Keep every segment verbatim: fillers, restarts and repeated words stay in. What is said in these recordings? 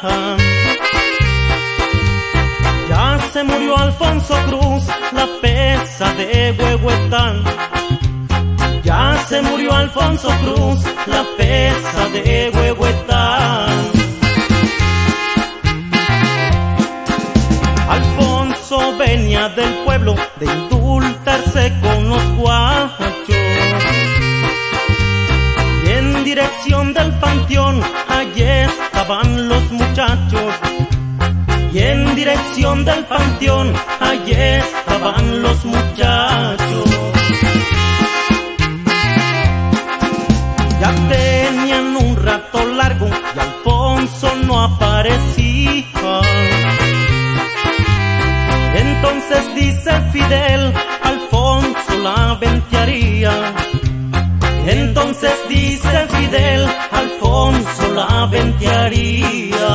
Ya se murió Alfonso Cruz, la pesa de Huehuetán. Ya se murió Alfonso Cruz, la pesa de Huehuetán. Alfonso venía del pueblo de indultarse con los guachos, y en dirección del panteón allí estaban los muchachos. Y en dirección del panteón allí estaban los muchachos. Ya tenían un rato largo y Alfonso no aparecía. Entonces dice Fidel, Alfonso la ventearía. Entonces dice Fidel, Alfonso la ventearía.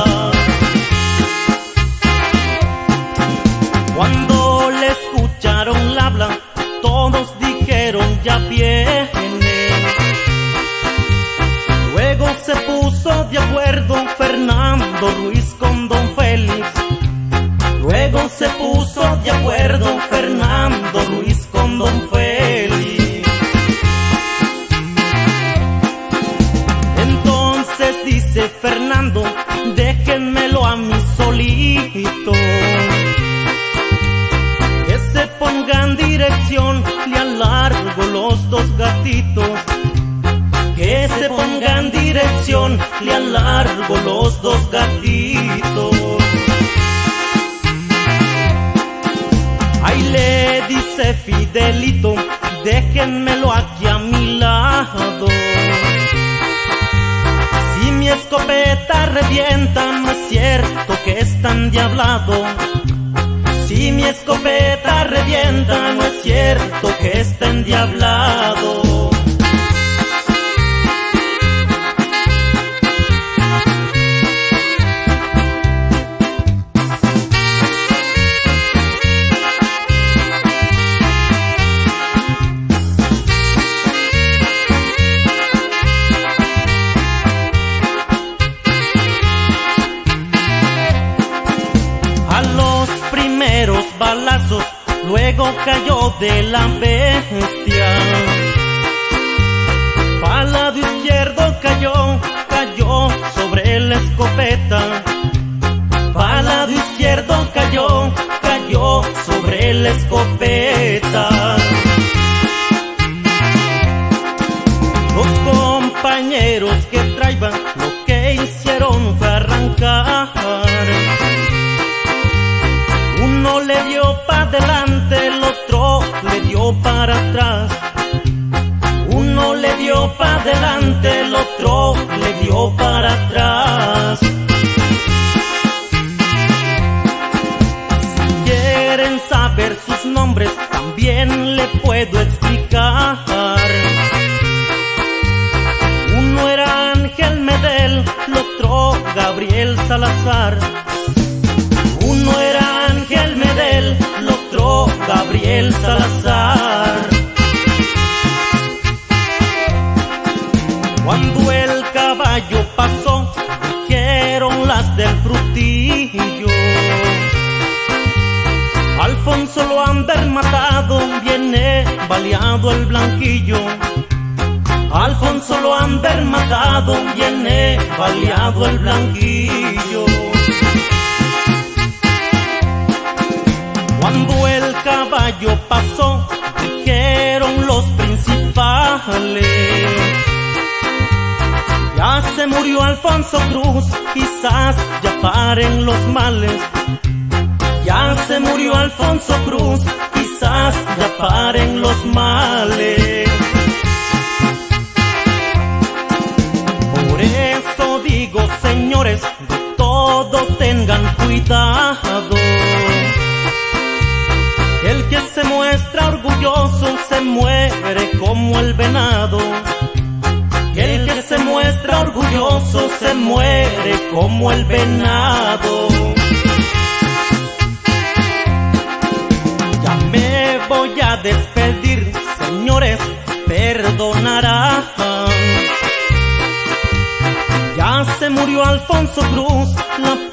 Cuando le escucharon la habla, todos dijeron ya viene. Luego se puso de acuerdo Fernando Ruiz con don Félix. Luego se puso de acuerdo Fernando Ruiz con don Félix. Entonces dice Fernando, déjenmelo a mí solito, que se pongan dirección, le alargo los dos gatitos. Que se pongan dirección, le alargo los dos gatitos. Ahí le dice Fidelito, déjenmelo aquí a mi lado. Si mi escopeta revienta, no es cierto que es tan diablado. Si mi escopeta revienta, no es cierto que es tan diablado. Balazos, luego cayó de la bestia. Pa'l lado izquierdo cayó, cayó sobre la escopeta. Pa'l lado izquierdo cayó, cayó sobre la escopeta. Los compañeros que traían lo que hicieron fue arrancar. Uno le dio para adelante, el otro le dio para atrás. Uno le dio para adelante, el otro le dio para atrás. Si quieren saber sus nombres, también le puedo explicar. Uno era Ángel Medel, el otro Gabriel Salazar. Uno era Ángel Medel, el otro Gabriel Salazar. Cuando el caballo pasó, dijeron las del frutillo, Alfonso lo han ver matado, viene baleado el blanquillo. Alfonso lo han ver matado, viene baleado el blanquillo. Cuando el caballo pasó, dijeron los principales, ya se murió Alfonso Cruz, quizás ya paren los males. Ya se murió Alfonso Cruz, quizás ya paren los males. Por eso digo, señores, de todo tengan cuidado. El que se muestra orgulloso se muere como el venado. El que se muestra orgulloso se muere como el venado. Ya me voy a despedir, señores, perdonarán. Ya se murió Alfonso Cruz, la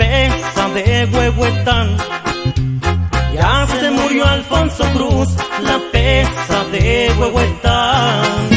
de Huehuetán. Ya se murió Alfonso Cruz, la pesa de Huehuetán.